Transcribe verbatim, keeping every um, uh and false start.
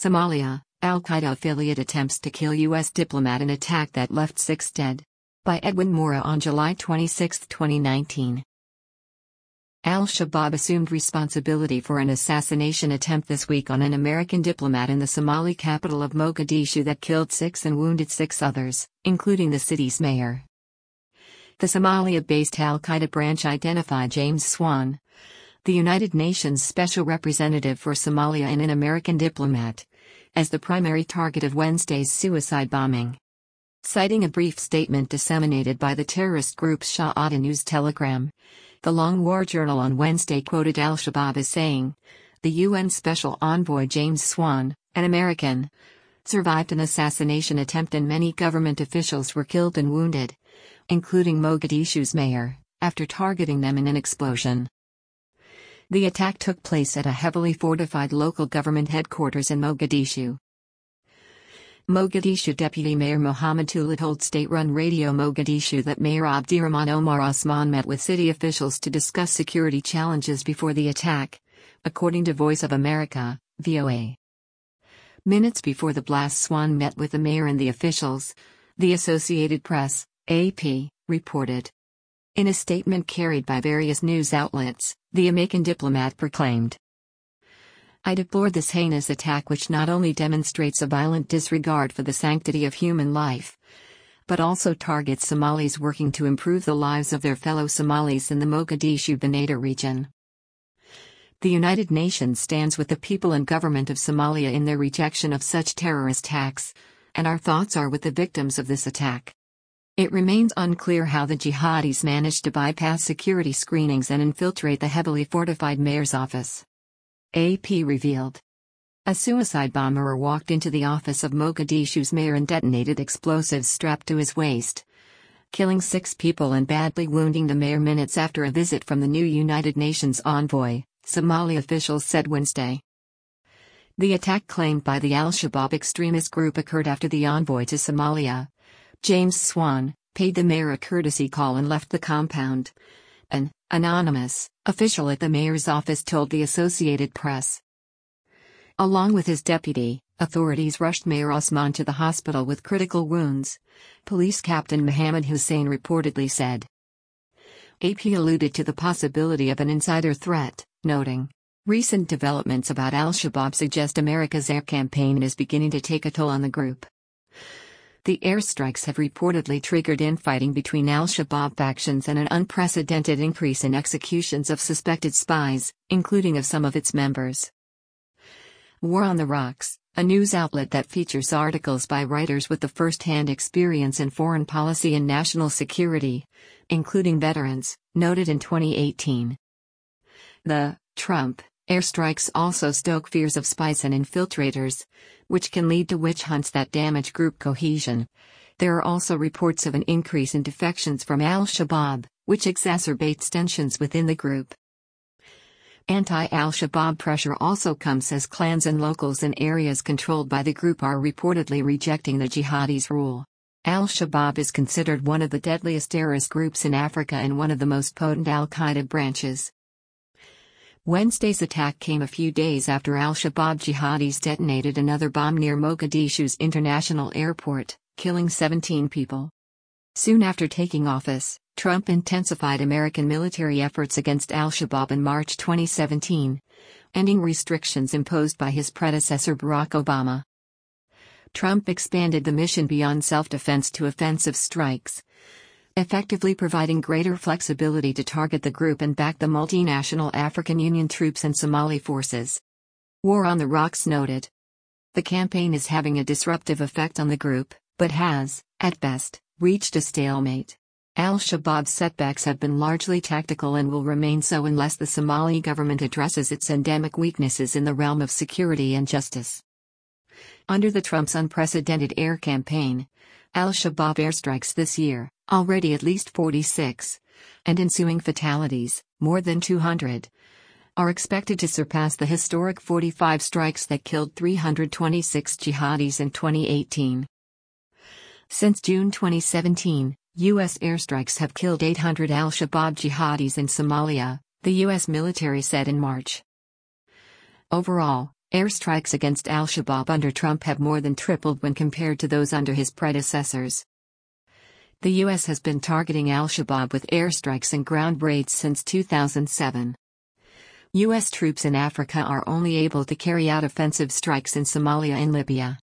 Somalia, Al-Qaeda affiliate attempts to kill U S diplomat in attack that left six dead. By Edwin Mora on July twenty-sixth, twenty nineteen. Al-Shabaab assumed responsibility for an assassination attempt this week on an American diplomat in the Somali capital of Mogadishu that killed six and wounded six others, including the city's mayor. The Somalia-based Al-Qaeda branch identified James Swan, the United Nations Special Representative for Somalia and an American diplomat, as the primary target of Wednesday's suicide bombing. Citing a brief statement disseminated by the terrorist group Sha'ata News Telegram, the Long War Journal on Wednesday quoted Al-Shabaab as saying, "The U N Special Envoy James Swan, an American, survived an assassination attempt and many government officials were killed and wounded, including Mogadishu's mayor, after targeting them in an explosion." The attack took place at a heavily fortified local government headquarters in Mogadishu. Mogadishu Deputy Mayor Mohammed Tulid told state-run Radio Mogadishu that Mayor Abdirahman Omar Osman met with city officials to discuss security challenges before the attack, according to Voice of America, V O A. Minutes before the blast, Swan met with the mayor and the officials, the Associated Press, A P, reported. In a statement carried by various news outlets, the American diplomat proclaimed, "I deplore this heinous attack, which not only demonstrates a violent disregard for the sanctity of human life, but also targets Somalis working to improve the lives of their fellow Somalis in the Mogadishu-Banata region. The United Nations stands with the people and government of Somalia in their rejection of such terrorist acts, and our thoughts are with the victims of this attack. It remains unclear how the jihadis managed to bypass security screenings and infiltrate the heavily fortified mayor's office." A P revealed. A suicide bomber walked into the office of Mogadishu's mayor and detonated explosives strapped to his waist, killing six people and badly wounding the mayor minutes after a visit from the new United Nations envoy, Somali officials said Wednesday. The attack, claimed by the Al-Shabaab extremist group, occurred after the envoy to Somalia, James Swan, paid the mayor a courtesy call and left the compound. An anonymous official at the mayor's office told the Associated Press. Along with his deputy, authorities rushed Mayor Osman to the hospital with critical wounds, Police Captain Mohammed Hussein reportedly said. A P alluded to the possibility of an insider threat, noting, "Recent developments about Al-Shabaab suggest America's air campaign is beginning to take a toll on the group. The airstrikes have reportedly triggered infighting between Al-Shabaab factions and an unprecedented increase in executions of suspected spies, including of some of its members." War on the Rocks, a news outlet that features articles by writers with the first-hand experience in foreign policy and national security, including veterans, noted in twenty eighteen. The Trump airstrikes also stoke fears of spies and infiltrators, which can lead to witch hunts that damage group cohesion. There are also reports of an increase in defections from Al-Shabaab, which exacerbates tensions within the group. Anti-Al-Shabaab pressure also comes as clans and locals in areas controlled by the group are reportedly rejecting the jihadis' rule. Al-Shabaab is considered one of the deadliest terrorist groups in Africa and one of the most potent Al-Qaeda branches. Wednesday's attack came a few days after Al-Shabaab jihadis detonated another bomb near Mogadishu's international airport, killing seventeen people. Soon after taking office, Trump intensified American military efforts against Al-Shabaab in March twenty seventeen, ending restrictions imposed by his predecessor Barack Obama. Trump expanded the mission beyond self-defense to offensive strikes, effectively providing greater flexibility to target the group and back the multinational African Union troops and Somali forces. War on the Rocks noted. The campaign is having a disruptive effect on the group, but has, at best, reached a stalemate. Al-Shabaab's setbacks have been largely tactical and will remain so unless the Somali government addresses its endemic weaknesses in the realm of security and justice. Under the Trump's unprecedented air campaign, Al-Shabaab airstrikes this year, already at least forty-six, and ensuing fatalities, more than two hundred, are expected to surpass the historic forty-five strikes that killed three hundred twenty-six jihadis in twenty eighteen. Since June twenty seventeen, U S airstrikes have killed eight hundred Al-Shabaab jihadis in Somalia, the U S military said in March. Overall, Airstrikes against al-Shabaab under Trump have more than tripled when compared to those under his predecessors. The U S has been targeting al-Shabaab with airstrikes and ground raids since two thousand seven. U S troops in Africa are only able to carry out offensive strikes in Somalia and Libya.